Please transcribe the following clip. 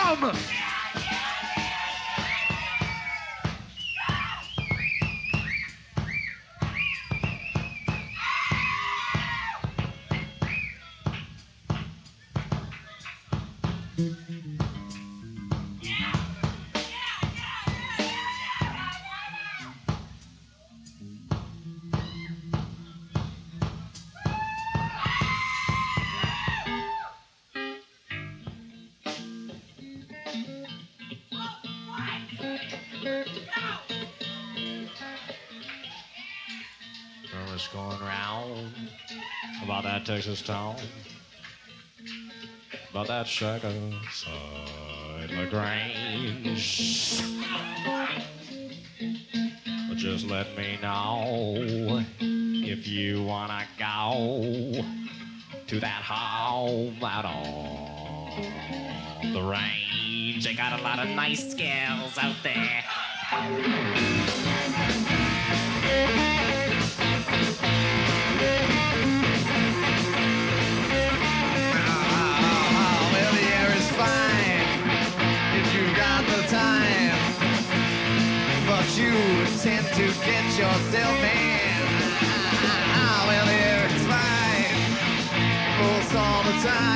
Come! Rumors going round about that Texas town, about that shack outside LaGrange. But just let me know if you wanna go to that home out on the range. They got a lot of nice gals out there. Well, the air is fine if you've got the time, but you tend to get yourself in. Well, the air is fine most all the time.